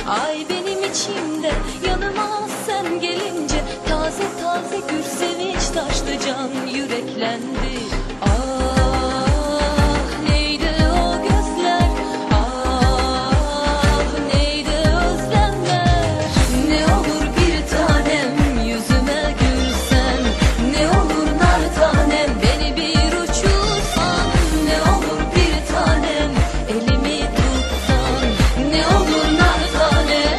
Ay benim içimde yanıma sen gelince taze taze gül sevinç taştı, can yüreklendi. Ah neydi o gözler, ah neydi özlemler. Ne olur bir tanem yüzüme gülsen, ne olur nar tanem beni bir uçursan, ne olur bir tanem elimi tutsan, ne olur nar tanem.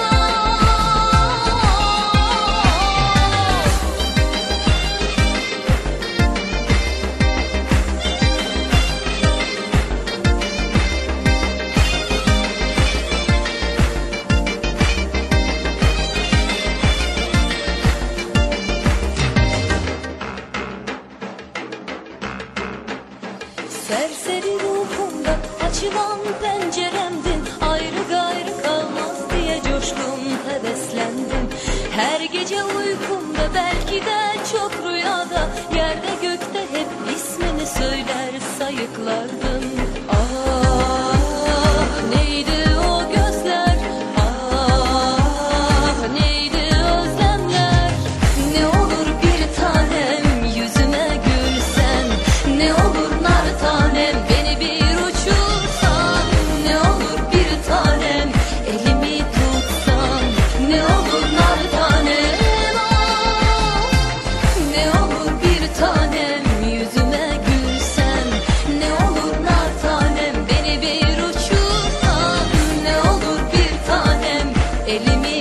Serseri ruhumda açılan penceremdin, ayrı gayrı kalmaz diye coşkun heveslendim. Her gece uykumda, belki de çok rüyada, yerde gökte hep ismini söyler sayıklardım. Ah neydi o gözler, ah neydi özlemler. Ne olur bir tanem yüzüme gülsen, ne olur nar tanem beni bir uçursan, ne olur bir tanem elimi tutsan, ne olur nar tanem. Ah, ne olur bir tanem yüzüme gülsen, ne olur nar tanem beni bir uçursan, ne olur bir tanem elimi